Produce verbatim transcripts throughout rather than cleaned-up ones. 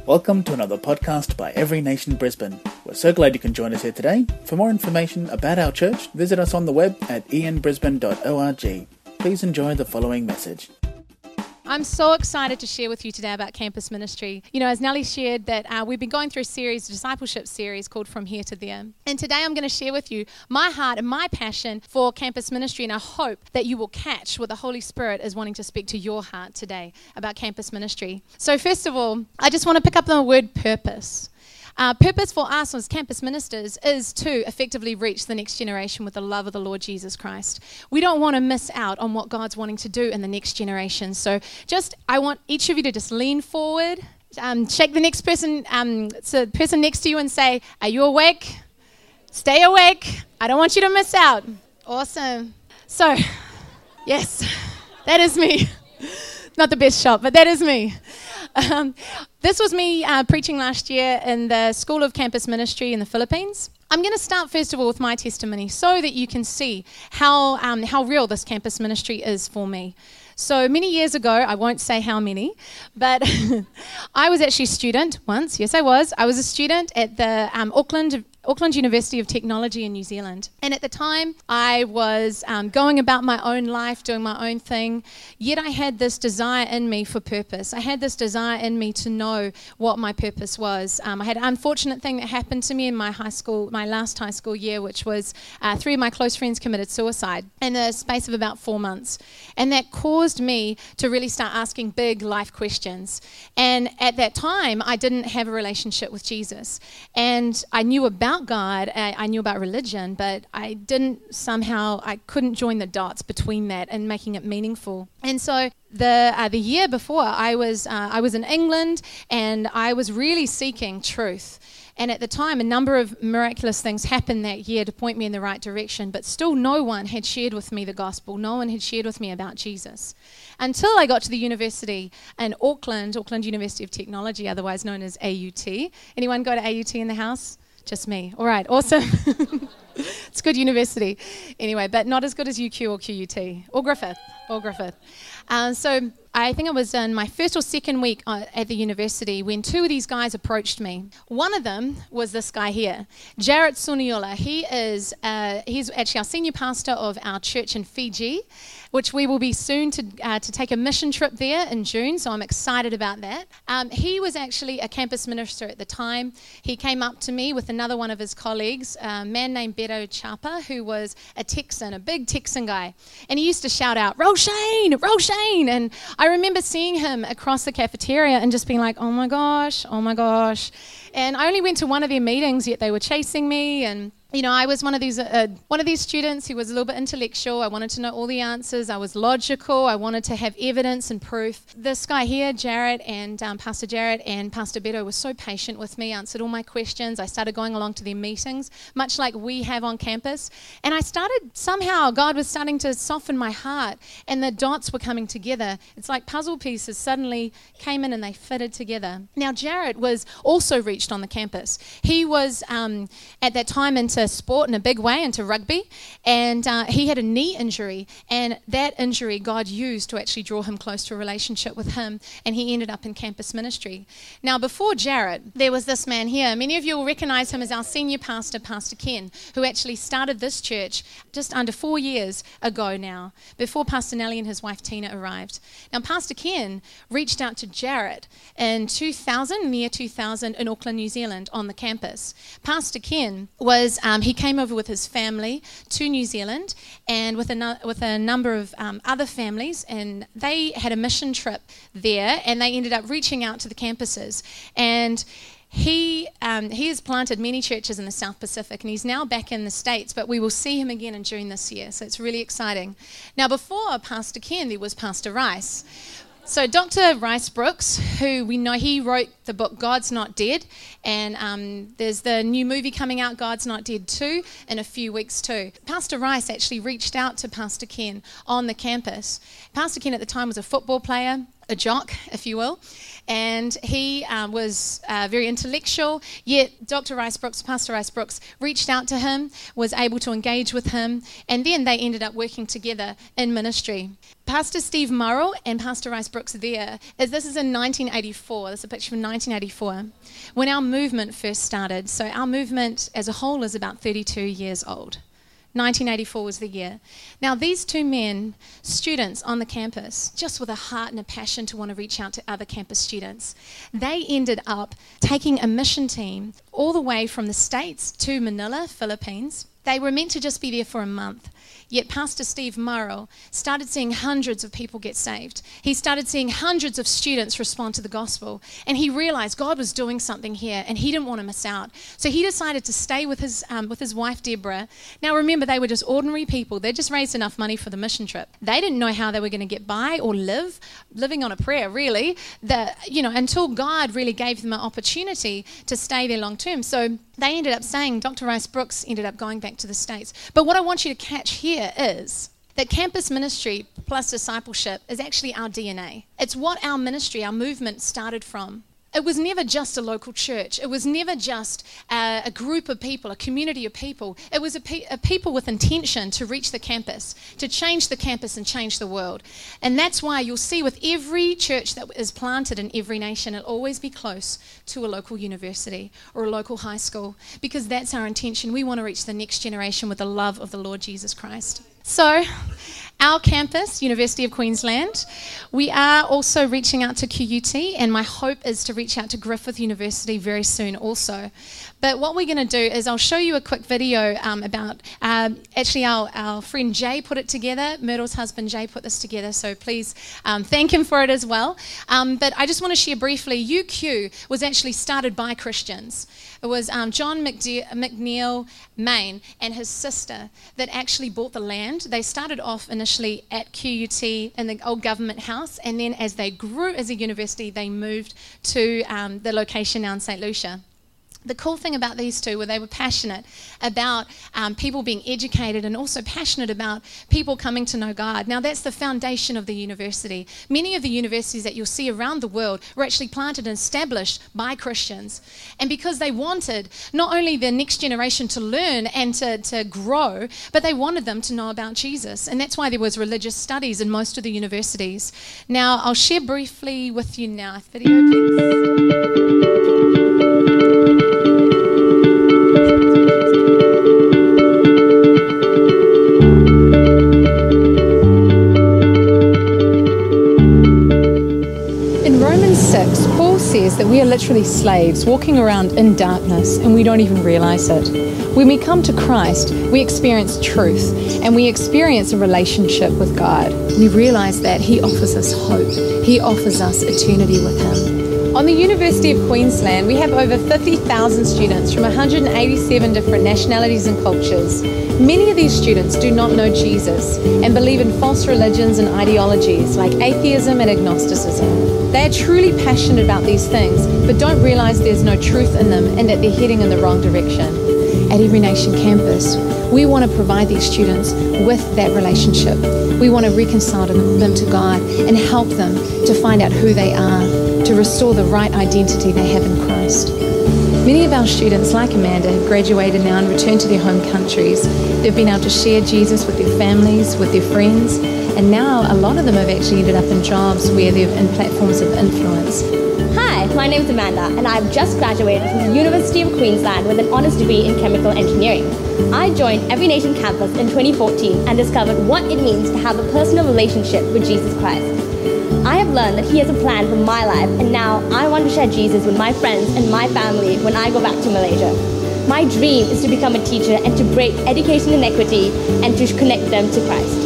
Welcome to another podcast by Every Nation Brisbane. We're so glad you can join us here today. For more information about our church, visit us on the web at e n brisbane dot org. Please enjoy the following message. I'm so excited to share with you today about campus ministry. You know, as Nellie shared that uh, we've been going through a series, a discipleship series called From Here to There. And today I'm going to share with you my heart and my passion for campus ministry, and I hope that you will catch what the Holy Spirit is wanting to speak to your heart today about campus ministry. So first of all, I just want to pick up on the word purpose. Uh, purpose for us as campus ministers is to effectively reach the next generation with the love of the Lord Jesus Christ. We don't want to miss out on what God's wanting to do in the next generation. So just, I want each of you to just lean forward, um, shake the next person, um, so the person next to you and say, are you awake? Stay awake. I don't want you to miss out. Awesome. So, yes, that is me. Not the best shot, but that is me. Um, this was me uh, preaching last year in the School of Campus Ministry in the Philippines. I'm going to start first of all with my testimony so that you can see how um, how real this campus ministry is for me. So many years ago, I won't say how many, but I was actually a student once. Yes, I was. I was a student at the um, Auckland Auckland University of Technology in New Zealand. And at the time, I was um, going about my own life, doing my own thing, yet I had this desire in me for purpose. I had this desire in me to know what my purpose was. Um, I had an unfortunate thing that happened to me in my high school, my last high school year, which was uh, three of my close friends committed suicide in the space of about four months. And that caused me to really start asking big life questions. And at that time, I didn't have a relationship with Jesus. And I knew about God, I, I knew about religion, but I didn't somehow, I couldn't join the dots between that and making it meaningful. And so the uh, the year before, I was uh, I was in England, and I was really seeking truth. And at the time, a number of miraculous things happened that year to point me in the right direction, but still no one had shared with me the gospel. No one had shared with me about Jesus. Until I got to the university in Auckland, Auckland University of Technology, otherwise known as A U T. Anyone go to A U T in the house? Just me. All right, awesome. It's a good university. Anyway, but not as good as U Q or Q U T or Griffith or Griffith. Um, so I think it was in my first or second week uh, at the university when two of these guys approached me. One of them was this guy here, Jared Suniola. He is uh, he's actually our senior pastor of our church in Fiji, which we will be soon to uh, to take a mission trip there in June, so I'm excited about that. Um, he was actually a campus minister at the time. He came up to me with another one of his colleagues, a man named Beto Chapa, who was a Texan, a big Texan guy, and he used to shout out, Roshane, Roshane, and I remember seeing him across the cafeteria and just being like, oh my gosh, oh my gosh, and I only went to one of their meetings, yet they were chasing me. And you know, I was one of these uh, one of these students who was a little bit intellectual. I wanted to know all the answers. I was logical. I wanted to have evidence and proof. This guy here, Jared, and um, Pastor Jared and Pastor Beto were so patient with me, answered all my questions. I started going along to their meetings, much like we have on campus. And I started, somehow, God was starting to soften my heart, and the dots were coming together. It's like puzzle pieces suddenly came in and they fitted together. Now, Jared was also reached on the campus. He was, um, at that time, into sport in a big way, into rugby, and uh, he had a knee injury, and that injury God used to actually draw him close to a relationship with him, and he ended up in campus ministry. Now, before Jared, there was this man here. Many of you will recognize him as our senior pastor, Pastor Ken, who actually started this church just under four years ago now, before Pastor Nellie and his wife Tina arrived. Now, Pastor Ken reached out to Jared in two thousand, in the year two thousand, in Auckland, New Zealand, on the campus. Pastor Ken was Um, he came over with his family to New Zealand, and with a, no, with a number of um, other families, and they had a mission trip there, and they ended up reaching out to the campuses. And he um, he has planted many churches in the South Pacific, and he's now back in the States, but we will see him again in June this year, so it's really exciting. Now, before Pastor Ken, there was Pastor Rice. So Doctor Rice Brooks, who we know, he wrote the book God's Not Dead, and um, there's the new movie coming out, God's Not Dead two, in a few weeks too. Pastor Rice actually reached out to Pastor Ken on the campus. Pastor Ken at the time was a football player, a jock, if you will, and he uh, was uh, very intellectual, yet Doctor Rice Broocks, Pastor Rice Broocks, reached out to him, was able to engage with him, and then they ended up working together in ministry. Pastor Steve Murrell and Pastor Rice Broocks there, is this is in nineteen eighty-four, this is a picture from nineteen eighty-four, when our movement first started. So our movement as a whole is about thirty-two years old. nineteen eighty-four was the year. Now these two men, students on the campus, just with a heart and a passion to want to reach out to other campus students, they ended up taking a mission team all the way from the States to Manila, Philippines. They were meant to just be there for a month. Yet Pastor Steve Murrell started seeing hundreds of people get saved. He started seeing hundreds of students respond to the gospel. And he realized God was doing something here and he didn't want to miss out. So he decided to stay with his um, with his wife, Deborah. Now remember, they were just ordinary people. They just raised enough money for the mission trip. They didn't know how they were going to get by or live, living on a prayer, really, the, you know, until God really gave them an opportunity to stay there long term. So they ended up staying. Doctor Rice Broocks ended up going back to the States. But what I want you to catch here is that campus ministry plus discipleship is actually our D N A. It's what our ministry, our movement started from. It was never just a local church. It was never just a, a group of people, a community of people. It was a, pe- a people with intention to reach the campus, to change the campus and change the world. And that's why you'll see with every church that is planted in every nation, it'll always be close to a local university or a local high school, because that's our intention. We want to reach the next generation with the love of the Lord Jesus Christ. So, our campus, University of Queensland, we are also reaching out to Q U T, and my hope is to reach out to Griffith University very soon also. But what we're going to do is I'll show you a quick video um, about, um, actually our, our friend Jay put it together. Myrtle's husband Jay put this together, so please um, thank him for it as well. Um, but I just want to share briefly, U Q was actually started by Christians. It was um, John McDe- McNeil Main and his sister that actually bought the land. They started off initially at Q U T in the old government house, and then as they grew as a university, they moved to um, the location now in Saint Lucia. The cool thing about these two were they were passionate about um, people being educated and also passionate about people coming to know God. Now that's the foundation of the university. Many of the universities that you'll see around the world were actually planted and established by Christians. And because they wanted not only the next generation to learn and to, to grow, but they wanted them to know about Jesus. And that's why there was religious studies in most of the universities. Now I'll share briefly with you now. Video, please. Says that we are literally slaves walking around in darkness and we don't even realize it. When we come to Christ, we experience truth and we experience a relationship with God. We realize that He offers us hope. He offers us eternity with Him. On the University of Queensland, we have over fifty thousand students from one hundred eighty-seven different nationalities and cultures. Many of these students do not know Jesus and believe in false religions and ideologies like atheism and agnosticism. They are truly passionate about these things, but don't realize there's no truth in them and that they're heading in the wrong direction. At Every Nation campus, we want to provide these students with that relationship. We want to reconcile them to God and help them to find out who they are, to restore the right identity they have in Christ. Many of our students, like Amanda, have graduated now and returned to their home countries. They've been able to share Jesus with their families, with their friends, and now a lot of them have actually ended up in jobs where they're in platforms of influence. Hi, my name is Amanda, and I've just graduated from the University of Queensland with an honours degree in chemical engineering. I joined Every Nation campus in twenty fourteen and discovered what it means to have a personal relationship with Jesus Christ. I have learned that He has a plan for my life, and now I want to share Jesus with my friends and my family when I go back to Malaysia. My dream is to become a teacher and to break education inequity and to connect them to Christ.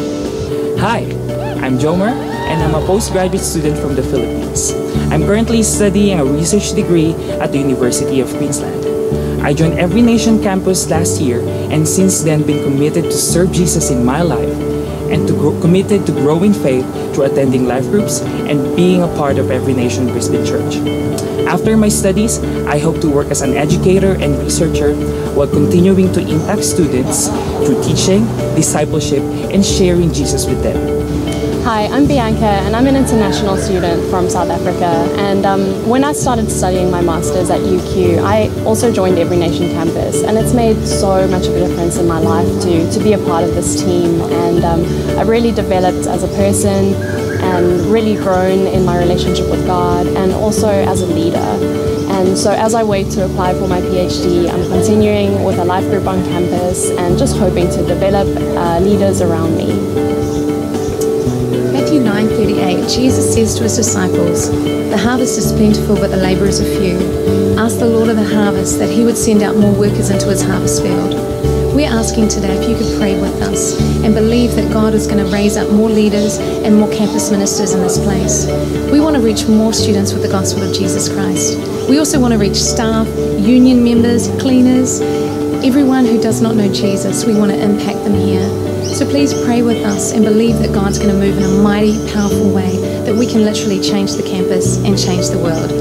Hi, I'm Jomer, and I'm a postgraduate student from the Philippines. I'm currently studying a research degree at the University of Queensland. I joined Every Nation campus last year and since then been committed to serve Jesus in my life and to grow, committed to growing faith through attending life groups and being a part of Every Nation Brisbane Church. After my studies, I hope to work as an educator and researcher while continuing to impact students through teaching, discipleship, and sharing Jesus with them. Hi, I'm Bianca and I'm an international student from South Africa, and um, when I started studying my Masters at U Q, I also joined Every Nation Campus, and it's made so much of a difference in my life to, to be a part of this team, and um, I've really developed as a person and really grown in my relationship with God and also as a leader. And so as I wait to apply for my PhD, I'm continuing with a life group on campus and just hoping to develop uh, leaders around me. Matthew nine thirty-eight, Jesus says to his disciples, "The harvest is plentiful, but the labourers are few. Ask the Lord of the harvest that he would send out more workers into his harvest field." We're asking today if you could pray with us and believe that God is going to raise up more leaders and more campus ministers in this place. We want to reach more students with the gospel of Jesus Christ. We also want to reach staff, union members, cleaners, everyone who does not know Jesus. We want to impact them here. So please pray with us and believe that God's going to move in a mighty, powerful way, that we can literally change the campus and change the world.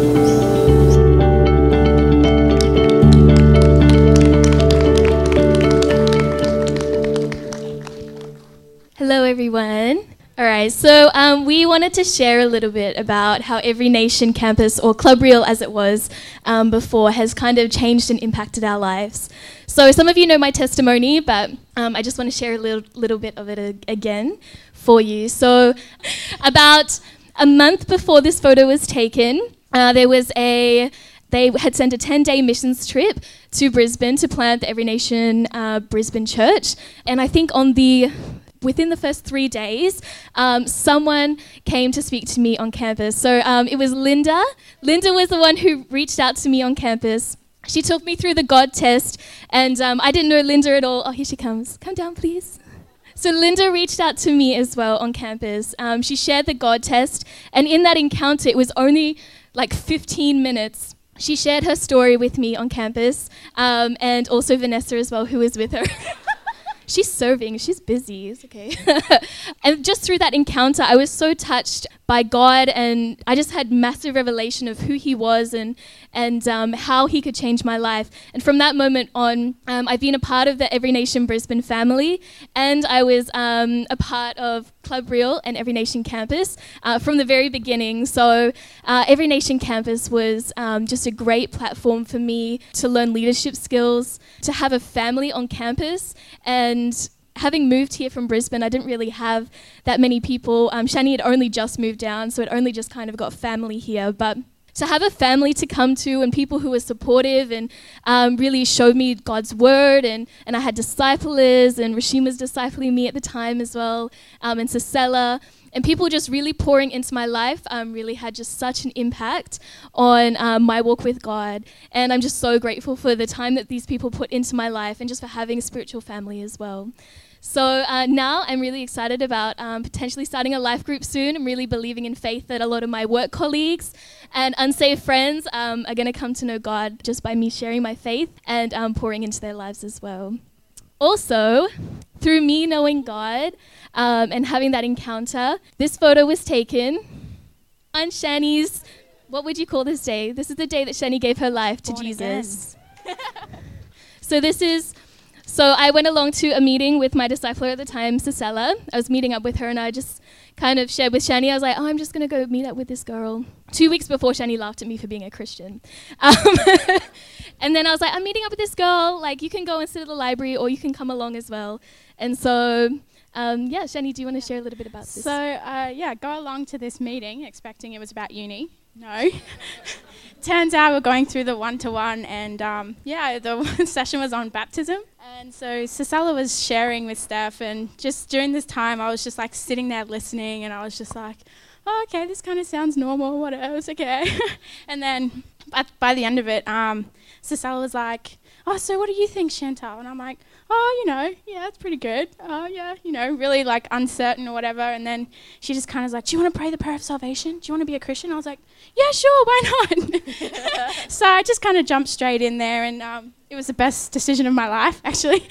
Hello, everyone. All right, so um, we wanted to share a little bit about how Every Nation Campus, or Club Real as it was um, before, has kind of changed and impacted our lives. So some of you know my testimony, but um, I just want to share a little, little bit of it a- again for you. So about a month before this photo was taken, uh, there was a, they had sent a ten-day missions trip to Brisbane to plant the Every Nation uh, Brisbane Church. And I think on the within the first three days, um, someone came to speak to me on campus. So um, it was Linda. Linda was the one who reached out to me on campus. She took me through the God test, and um, I didn't know Linda at all. Oh, here she comes. Come down, please. So Linda reached out to me as well on campus. Um, she shared the God test, and in that encounter, it was only like fifteen minutes. She shared her story with me on campus, um, and also Vanessa as well, who was with her. She's serving, she's busy, it's okay. And just through that encounter, I was so touched by God, and I just had massive revelation of who he was and and um, how he could change my life. And from that moment on, um, I've been a part of the Every Nation Brisbane family, and I was um, a part of Club Real and Every Nation Campus uh, from the very beginning. So uh, Every Nation Campus was um, just a great platform for me to learn leadership skills, to have a family on campus, and having moved here from Brisbane, I didn't really have that many people. Um, Shani had only just moved down, so it only just kind of got family here. But to have a family to come to and people who were supportive and um, really showed me God's word, and, and I had disciplers, and Rashim was discipling me at the time as well, um, and Cicella, and people just really pouring into my life um, really had just such an impact on um, my walk with God. And I'm just so grateful for the time that these people put into my life, and just for having a spiritual family as well. So uh, now I'm really excited about um, potentially starting a life group soon. I'm really believing in faith that a lot of my work colleagues and unsaved friends um, are going to come to know God just by me sharing my faith and um, pouring into their lives as well. Also, through me knowing God um, and having that encounter, this photo was taken on Shani's, what would you call this day? This is the day that Shani gave her life to Born Jesus. So this is... So I went along to a meeting with my discipler at the time, Cicella. I was meeting up with her, and I just kind of shared with Shani. I was like, oh, I'm just going to go meet up with this girl. Two weeks before, Shani laughed at me for being a Christian. Um, and then I was like, I'm meeting up with this girl. Like, you can go and sit at the library, or you can come along as well. And so, um, yeah, Shani, do you want to share a little bit about this? So, uh, yeah, go along to this meeting expecting it was about uni. No. Turns out we're going through the one-to-one, and um, yeah, the session was on baptism. And so Cicella was sharing with Steph, and just during this time I was just like sitting there listening, and I was just like, oh, okay, this kind of sounds normal, what else, okay. And then by, by the end of it, um, Cicella was like, oh, so what do you think, Chantal? And I'm like, oh, you know, yeah, it's pretty good. Oh, yeah, you know, really like uncertain or whatever. And then she just kind of was like, do you want to pray the prayer of salvation? Do you want to be a Christian? I was like, yeah, sure, why not? So I just kind of jumped straight in there, and um, it was the best decision of my life, actually.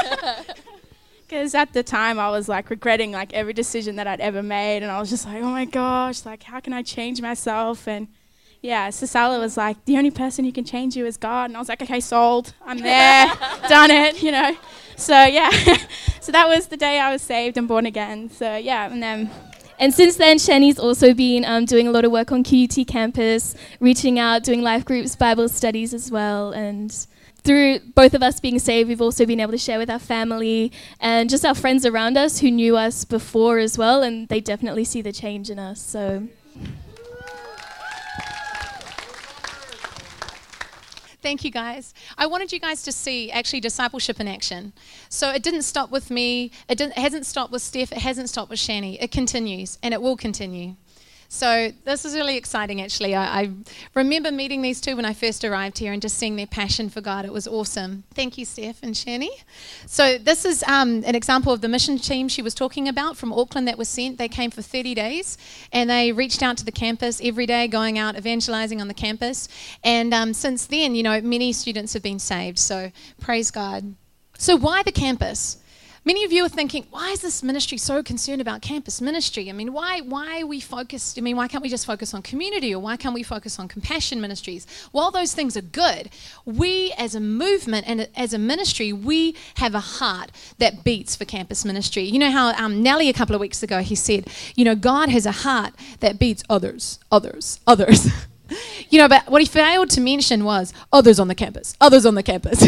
Because at the time I was like regretting like every decision that I'd ever made, and I was just like, oh my gosh, like how can I change myself? And yeah, Cicella was like, the only person who can change you is God. And I was like, okay, sold. I'm there. Done it, you know. So, yeah. So that was the day I was saved and born again. So, yeah. And then... And since then, Shani's also been um, doing a lot of work on Q U T campus, reaching out, doing life groups, Bible studies as well. And through both of us being saved, we've also been able to share with our family and just our friends around us who knew us before as well, and they definitely see the change in us. So. Thank you, guys. I wanted you guys to see actually discipleship in action. So it didn't stop with me. It, didn't, it hasn't stopped with Steph. It hasn't stopped with Shani. It continues, and it will continue. So this is really exciting, actually. I, I remember meeting these two when I first arrived here and just seeing their passion for God. It was awesome. Thank you, Steph and Shani. So this is um, an example of the mission team she was talking about from Auckland that was sent. They came for thirty days, and they reached out to the campus every day, going out evangelizing on the campus. And um, since then, you know, many students have been saved. So praise God. So why the campus? Many of you are thinking, why is this ministry so concerned about campus ministry? I mean, why why are we focused? I mean, why can't we just focus on community, or why can't we focus on compassion ministries? While those things are good, we as a movement and as a ministry, we have a heart that beats for campus ministry. You know how um, Nelly a couple of weeks ago, he said, you know, God has a heart that beats others, others, others. You know, but what he failed to mention was others on the campus, others on the campus.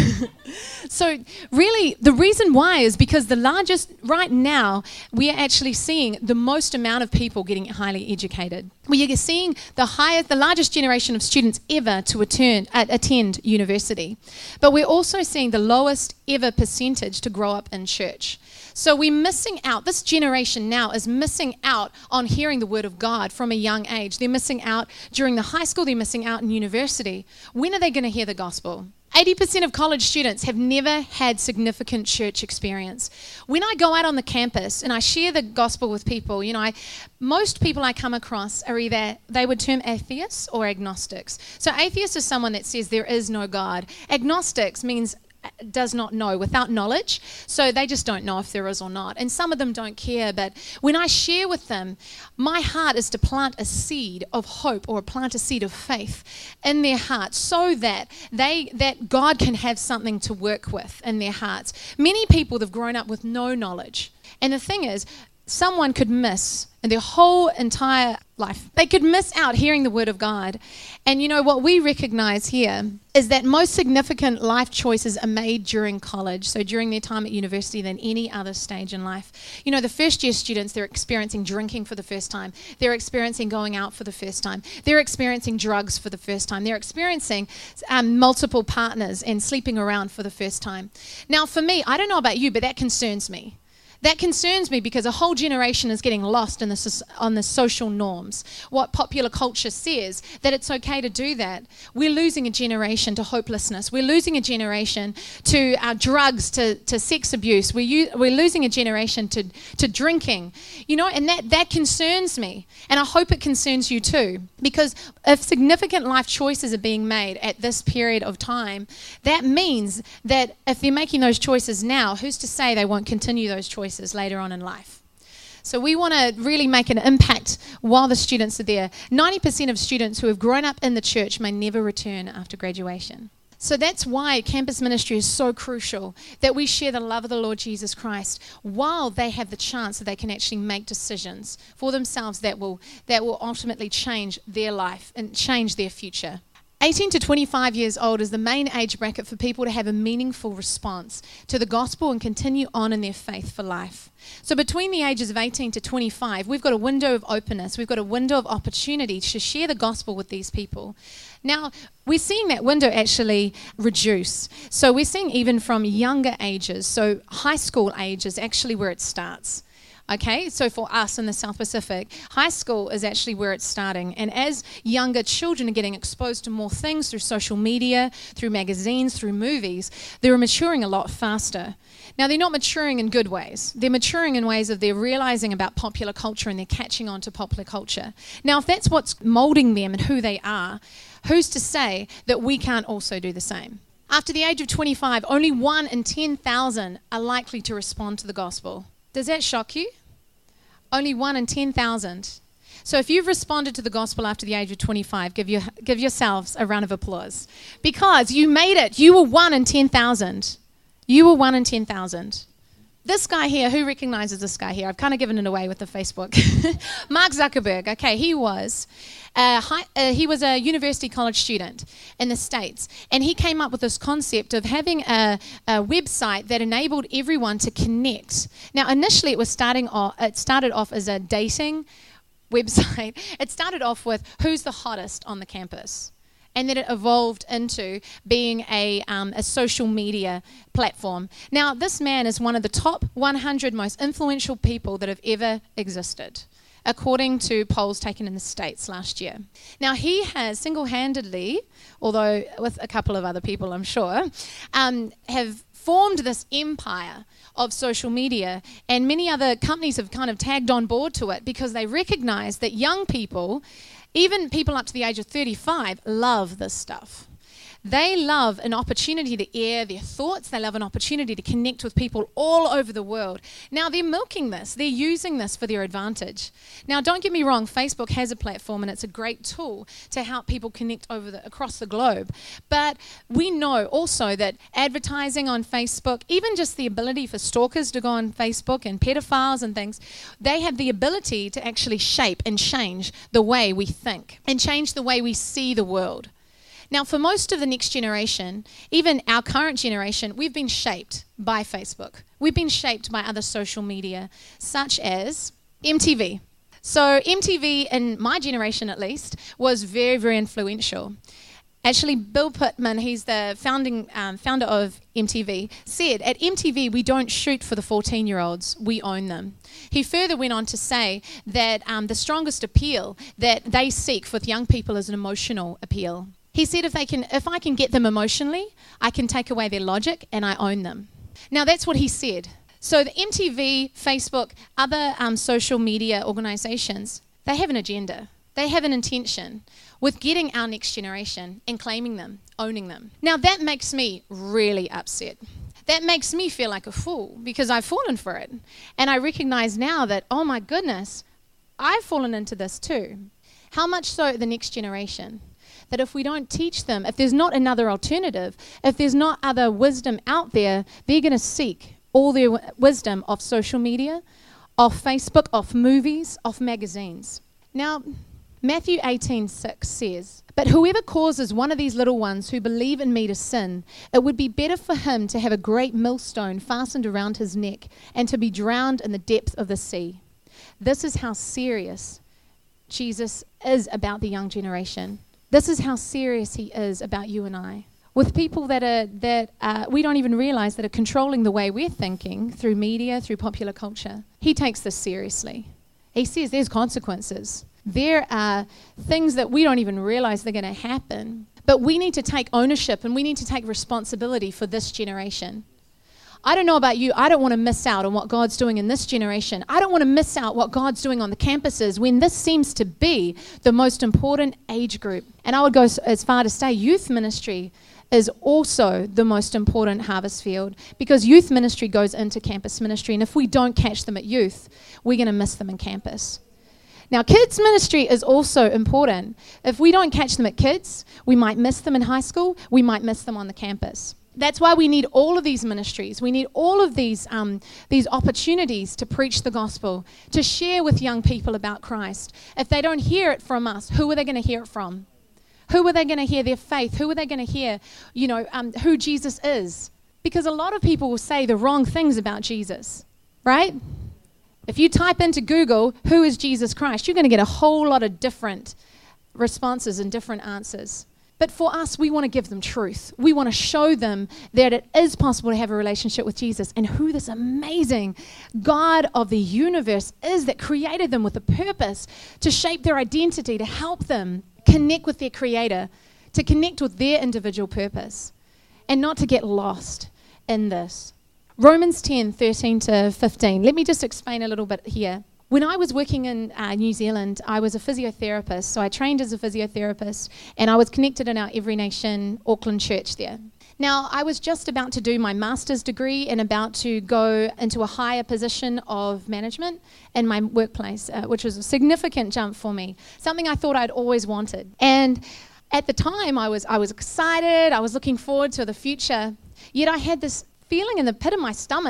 So really, the reason why is because the largest, right now, we are actually seeing the most amount of people getting highly educated. We are seeing the highest, the largest generation of students ever to attend, uh, attend university. But we're also seeing the lowest ever percentage to grow up in church. So we're missing out. This generation now is missing out on hearing the word of God from a young age. They're missing out during the high school. They're missing out in university. When are they going to hear the gospel? eighty percent of college students have never had significant church experience. When I go out on the campus and I share the gospel with people, you know, I, most people I come across are either, they would term atheists or agnostics. So atheist is someone that says there is no God. Agnostics means does not know, without knowledge. So they just don't know if there is or not. And some of them don't care. But when I share with them, my heart is to plant a seed of hope or plant a seed of faith in their hearts so that they that God can have something to work with in their hearts. Many people have grown up with no knowledge. And the thing is, someone could miss in their whole entire life. They could miss out hearing the word of God. And you know what we recognize here is that most significant life choices are made during college, so during their time at university, than any other stage in life. You know, the first year students, they're experiencing drinking for the first time. They're experiencing going out for the first time. They're experiencing drugs for the first time. They're experiencing um, multiple partners and sleeping around for the first time. Now, for me, I don't know about you, but that concerns me. That concerns me because a whole generation is getting lost in the, on the social norms. What popular culture says, that it's okay to do that. We're losing a generation to hopelessness. We're losing a generation to uh, drugs, to, to sex abuse. We're, u- we're losing a generation to, to drinking. You know, and that, that concerns me. And I hope it concerns you too. Because if significant life choices are being made at this period of time, that means that if they're making those choices now, who's to say they won't continue those choices later on in life? So we want to really make an impact while the students are there. ninety percent of students who have grown up in the church may never return after graduation. So that's why campus ministry is so crucial, that we share the love of the Lord Jesus Christ while they have the chance that they can actually make decisions for themselves that will that will ultimately change their life and change their future. eighteen to twenty-five years old is the main age bracket for people to have a meaningful response to the gospel and continue on in their faith for life. So between the ages of eighteen to twenty-five, we've got a window of openness. We've got a window of opportunity to share the gospel with these people. Now, we're seeing that window actually reduce. So we're seeing even from younger ages, so high school age is actually where it starts. Okay, so for us in the South Pacific, high school is actually where it's starting. And as younger children are getting exposed to more things through social media, through magazines, through movies, they're maturing a lot faster. Now, they're not maturing in good ways. They're maturing in ways of they're realizing about popular culture and they're catching on to popular culture. Now, if that's what's molding them and who they are, who's to say that we can't also do the same? After the age of twenty-five, only one in ten thousand are likely to respond to the gospel. Does that shock you? Only one in ten thousand. So if you've responded to the gospel after the age of twenty-five, give, your, give yourselves a round of applause. Because you made it. You were one in ten thousand. You were one in ten thousand. This guy here, who recognizes this guy here? I've kind of given it away with the Facebook. Mark Zuckerberg. Okay, he was uh, high, uh, he was a university college student in the States, and he came up with this concept of having a, a website that enabled everyone to connect. Now, initially, it was starting off. It started off as a dating website. It started off with who's the hottest on the campus. And then it evolved into being a, um, a social media platform. Now, this man is one of the top one hundred most influential people that have ever existed, according to polls taken in the States last year. Now, he has single-handedly, although with a couple of other people, I'm sure, um, have formed this empire of social media, and many other companies have kind of tagged on board to it because they recognize that young people, even people up to the age of thirty-five, love this stuff. They love an opportunity to air their thoughts. They love an opportunity to connect with people all over the world. Now, they're milking this. They're using this for their advantage. Now, don't get me wrong. Facebook has a platform, and it's a great tool to help people connect over the, across the globe. But we know also that advertising on Facebook, even just the ability for stalkers to go on Facebook and pedophiles and things, they have the ability to actually shape and change the way we think and change the way we see the world. Now, for most of the next generation, even our current generation, we've been shaped by Facebook. We've been shaped by other social media, such as M T V. So M T V, in my generation at least, was very, very influential. Actually, Bill Pittman, he's the founding um, founder of M T V, said, at M T V, we don't shoot for the fourteen-year-olds, we own them. He further went on to say that um, the strongest appeal that they seek with young people is an emotional appeal. He said, if they can, if I can get them emotionally, I can take away their logic and I own them. Now, that's what he said. So the M T V, Facebook, other um, social media organizations, they have an agenda. They have an intention with getting our next generation and claiming them, owning them. Now, that makes me really upset. That makes me feel like a fool because I've fallen for it. And I recognize now that, oh my goodness, I've fallen into this too. How much so the next generation? That if we don't teach them, if there's not another alternative, if there's not other wisdom out there, they're going to seek all their w- wisdom off social media, off Facebook, off movies, off magazines. Now, Matthew eighteen six says, but whoever causes one of these little ones who believe in me to sin, it would be better for him to have a great millstone fastened around his neck and to be drowned in the depth of the sea. This is how serious Jesus is about the young generation. This is how serious he is about you and I. With people that are that uh, we don't even realize that are controlling the way we're thinking through media, through popular culture. He takes this seriously. He says there's consequences. There are things that we don't even realize they're going to happen. But we need to take ownership and we need to take responsibility for this generation. I don't know about you, I don't want to miss out on what God's doing in this generation. I don't want to miss out what God's doing on the campuses when this seems to be the most important age group. And I would go as far to say youth ministry is also the most important harvest field because youth ministry goes into campus ministry. And if we don't catch them at youth, we're going to miss them in campus. Now, kids ministry is also important. If we don't catch them at kids, we might miss them in high school, we might miss them on the campus. That's why we need all of these ministries. We need all of these um, these opportunities to preach the gospel, to share with young people about Christ. If they don't hear it from us, who are they going to hear it from? Who are they going to hear their faith? Who are they going to hear, you know, um, who Jesus is? Because a lot of people will say the wrong things about Jesus, right? If you type into Google, who is Jesus Christ, you're going to get a whole lot of different responses and different answers. But for us, we want to give them truth. We want to show them that it is possible to have a relationship with Jesus and who this amazing God of the universe is that created them with a purpose to shape their identity, to help them connect with their Creator, to connect with their individual purpose, and not to get lost in this. Romans ten, thirteen to fifteen. Let me just explain a little bit here. When I was working in uh, New Zealand, I was a physiotherapist, so I trained as a physiotherapist, and I was connected in our Every Nation Auckland church there. Now, I was just about to do my master's degree and about to go into a higher position of management in my workplace, uh, which was a significant jump for me, something I thought I'd always wanted. And at the time, I was I was excited, I was looking forward to the future, yet I had this feeling in the pit of my stomach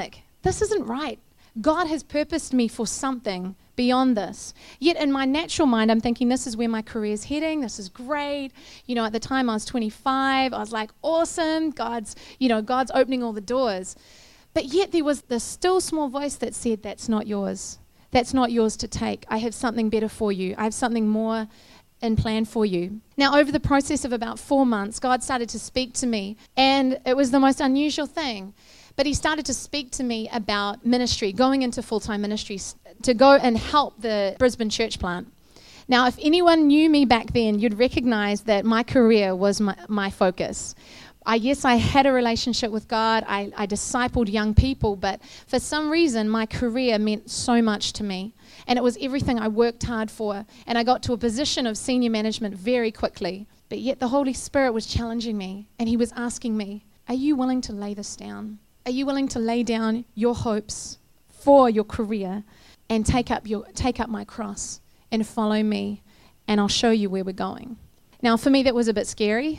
this isn't right. God has purposed me for something beyond this. Yet in my natural mind, I'm thinking this is where my career is heading. This is great. You know, at the time I was twenty-five, I was like, awesome. God's, you know, God's opening all the doors. But yet there was this still small voice that said, that's not yours. That's not yours to take. I have something better for you. I have something more in plan for you. Now, over the process of about four months, God started to speak to me, and it was the most unusual thing. But he started to speak to me about ministry, going into full-time ministry, to go and help the Brisbane church plant. Now, if anyone knew me back then, you'd recognize that my career was my, my focus. I, yes, I had a relationship with God. I, I discipled young people, but for some reason, my career meant so much to me. And it was everything I worked hard for. And I got to a position of senior management very quickly. But yet the Holy Spirit was challenging me, and he was asking me, are you willing to lay this down? Are you willing to lay down your hopes for your career and take up your take up my cross and follow me, and I'll show you where we're going? Now, for me, that was a bit scary.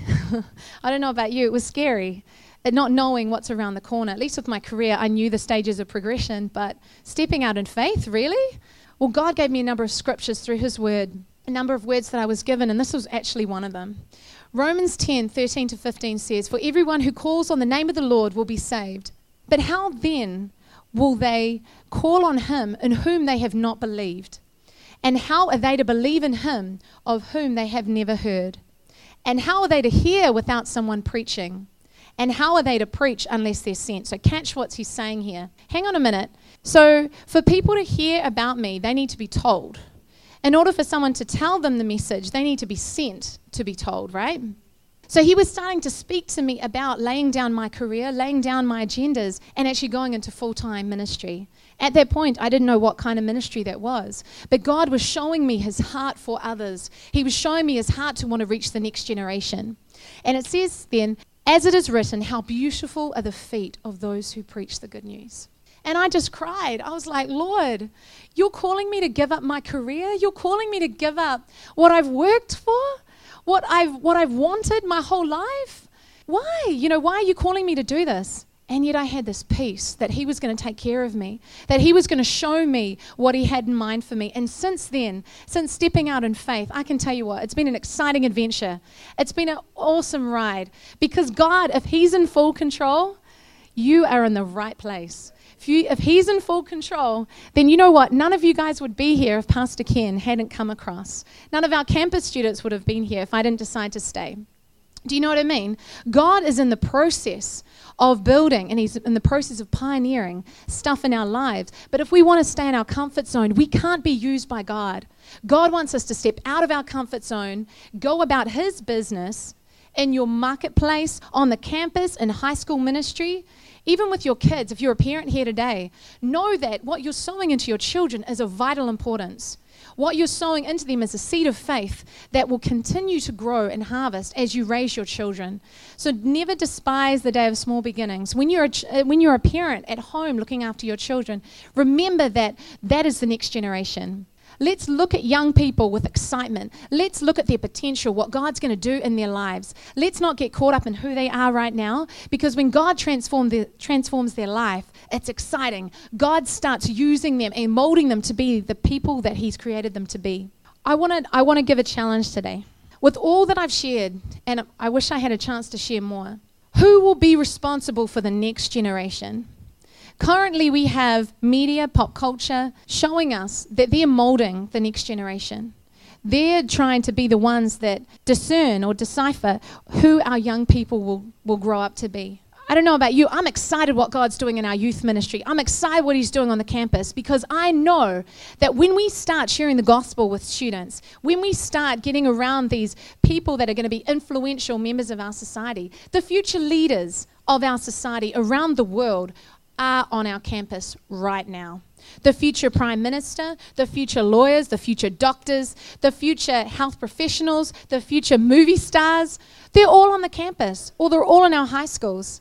I don't know about you. It was scary, and not knowing what's around the corner. At least with my career, I knew the stages of progression, but stepping out in faith, really? Well, God gave me a number of scriptures through his word, a number of words that I was given, and this was actually one of them. Romans ten, thirteen to fifteen says, for everyone who calls on the name of the Lord will be saved. But how then will they call on him in whom they have not believed? And how are they to believe in him of whom they have never heard? And how are they to hear without someone preaching? And how are they to preach unless they're sent? So catch what he's saying here. Hang on a minute. So for people to hear about me, they need to be told. In order for someone to tell them the message, they need to be sent to be told, right? So he was starting to speak to me about laying down my career, laying down my agendas, and actually going into full-time ministry. At that point, I didn't know what kind of ministry that was, but God was showing me his heart for others. He was showing me his heart to want to reach the next generation. And it says then, as it is written, how beautiful are the feet of those who preach the good news. And I just cried. I was like, Lord, you're calling me to give up my career? You're calling me to give up what I've worked for? What I've what I've wanted my whole life? Why? You know, why are you calling me to do this? And yet I had this peace that he was going to take care of me, that he was going to show me what he had in mind for me. And since then, since stepping out in faith, I can tell you what, it's been an exciting adventure. It's been an awesome ride, because God, if he's in full control, you are in the right place. If, you, if he's in full control, then you know what? None of you guys would be here if Pastor Ken hadn't come across. None of our campus students would have been here if I didn't decide to stay. Do you know what I mean? God is in the process of building, and he's in the process of pioneering stuff in our lives. But if we want to stay in our comfort zone, we can't be used by God. God wants us to step out of our comfort zone, go about his business in your marketplace, on the campus, in high school ministry. Even with your kids, if you're a parent here today, know that what you're sowing into your children is of vital importance. What you're sowing into them is a seed of faith that will continue to grow and harvest as you raise your children. So never despise the day of small beginnings. When you're a ch- when you're a parent at home looking after your children, remember that that is the next generation. Let's look at young people with excitement. Let's look at their potential, what God's going to do in their lives. Let's not get caught up in who they are right now, because when God transform their, transforms their life, it's exciting. God starts using them and molding them to be the people that he's created them to be. I want to I want to give a challenge today. With all that I've shared, and I wish I had a chance to share more, who will be responsible for the next generation? Currently, we have media, pop culture, showing us that they're molding the next generation. They're trying to be the ones that discern or decipher who our young people will, will grow up to be. I don't know about you, I'm excited what God's doing in our youth ministry. I'm excited what he's doing on the campus, because I know that when we start sharing the gospel with students, when we start getting around these people that are going to be influential members of our society, the future leaders of our society around the world are on our campus right now. The future prime minister, the future lawyers, the future doctors, the future health professionals, the future movie stars, they're all on the campus, or they're all in our high schools.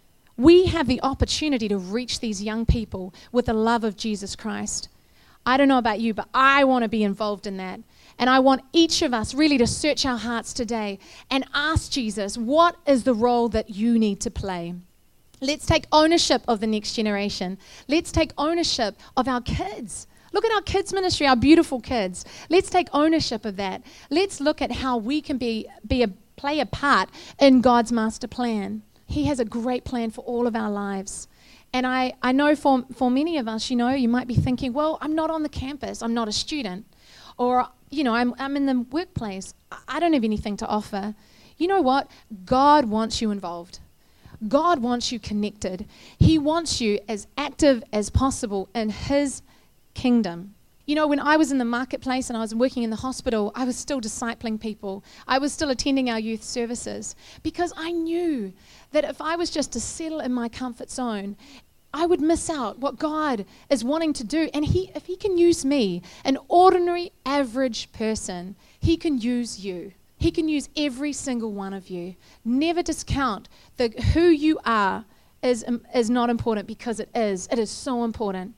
We have the opportunity to reach these young people with the love of Jesus Christ. I don't know about you, but I want to be involved in that. And I want each of us really to search our hearts today and ask Jesus, what is the role that you need to play? Let's take ownership of the next generation. Let's take ownership of our kids. Look at our kids ministry, our beautiful kids. Let's take ownership of that. Let's look at how we can be, be a, play a part in God's master plan. He has a great plan for all of our lives. And I, I know for, for many of us, you know, you might be thinking, well, I'm not on the campus. I'm not a student. Or, you know, I'm, I'm in the workplace. I don't have anything to offer. You know what? God wants you involved. God wants you connected. He wants you as active as possible in His kingdom. You know, when I was in the marketplace and I was working in the hospital, I was still discipling people. I was still attending our youth services because I knew that if I was just to settle in my comfort zone, I would miss out what God is wanting to do. And he, if He can use me, an ordinary, average person, He can use you. He can use every single one of you. Never discount that who you are is, um, is not important, because it is. It is so important.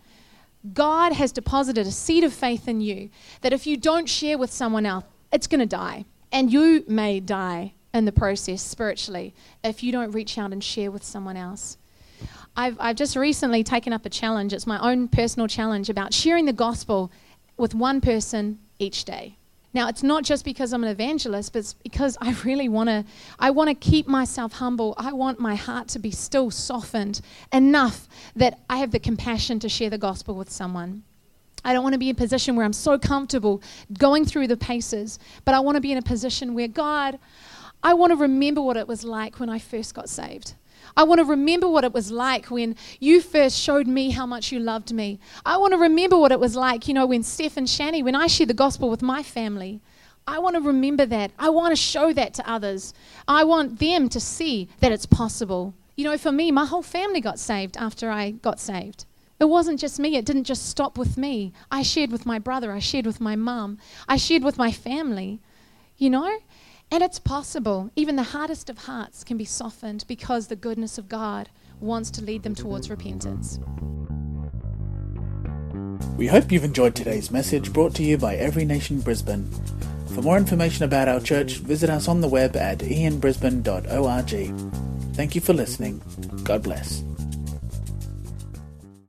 God has deposited a seed of faith in you that if you don't share with someone else, it's going to die. And you may die in the process spiritually if you don't reach out and share with someone else. I've, I've just recently taken up a challenge. It's my own personal challenge about sharing the gospel with one person each day. Now, it's not just because I'm an evangelist, but it's because I really want to, I want to keep myself humble. I want my heart to be still softened enough that I have the compassion to share the gospel with someone. I don't want to be in a position where I'm so comfortable going through the paces, but I want to be in a position where, God, I want to remember what it was like when I first got saved. I want to remember what it was like when you first showed me how much you loved me. I want to remember what it was like, you know, when Steph and Shani, when I shared the gospel with my family. I want to remember that. I want to show that to others. I want them to see that it's possible. You know, for me, my whole family got saved after I got saved. It wasn't just me. It didn't just stop with me. I shared with my brother. I shared with my mum. I shared with my family, you know. And it's possible. Even the hardest of hearts can be softened because the goodness of God wants to lead them towards repentance. We hope you've enjoyed today's message brought to you by Every Nation Brisbane. For more information about our church, visit us on the web at e n brisbane dot org. Thank you for listening. God bless.